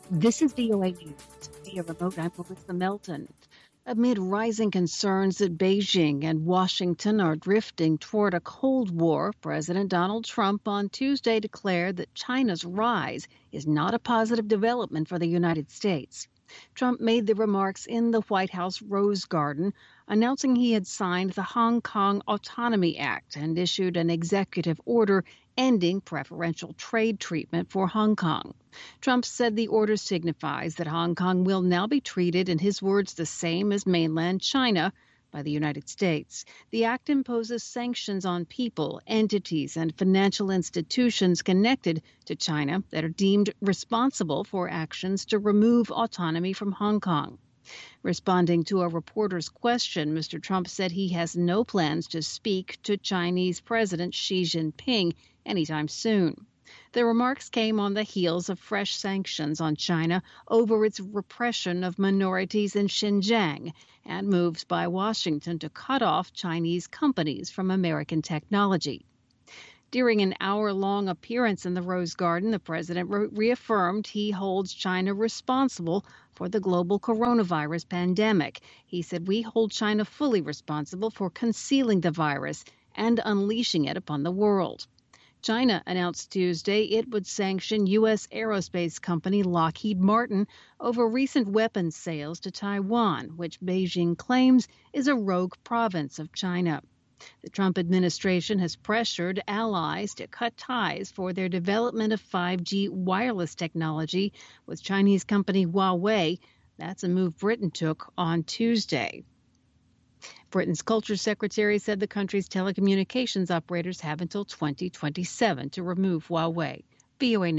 This is VOA News. Via remote, I'm Melissa Melton. Amid rising concerns that Beijing and Washington are drifting toward a Cold War, President Donald Trump on Tuesday declared that China's rise is not a positive development for the United States. Trump made the remarks in the White House Rose Garden, announcing he had signed the Hong Kong Autonomy Act and issued an executive order ending preferential trade treatment for Hong Kong. Trump said the order signifies that Hong Kong will now be treated, in his words, the same as mainland China by the United States. The act imposes sanctions on people, entities, and financial institutions connected to China that are deemed responsible for actions to remove autonomy from Hong Kong. Responding to a reporter's question, Mr. Trump said he has no plans to speak to Chinese President Xi Jinping anytime soon. The remarks came on the heels of fresh sanctions on China over its repression of minorities in Xinjiang and moves by Washington to cut off Chinese companies from American technology. During an hour-long appearance in the Rose Garden, the president reaffirmed he holds China responsible for the global coronavirus pandemic. He said, "We hold China fully responsible for concealing the virus and unleashing it upon the world." China announced Tuesday it would sanction U.S. aerospace company Lockheed Martin over recent weapons sales to Taiwan, which Beijing claims is a rogue province of China. The Trump administration has pressured allies to cut ties for their development of 5G wireless technology with Chinese company Huawei. That's a move Britain took on Tuesday. Britain's Culture Secretary said the country's telecommunications operators have until 2027 to remove Huawei. VOA News.